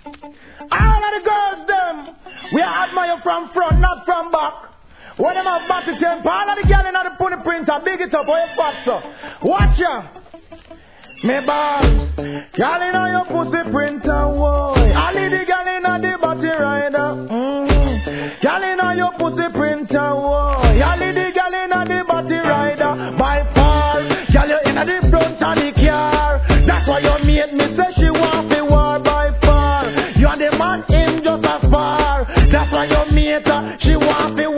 All of the girls, them, we admire from front, not from back. When them have back to temper, all of the girls in the pony printer, big it up, or you fat, so. Watch ya. Me boss, girl in your pussy printer, boy. I need the girl in the body rider. Girl in your pussy printer, boy. I need the girl in the body rider. By far, girl you in the front of the car. That's why your mate me say she want the war by far. You and the man in just as far. That's why your mate she want the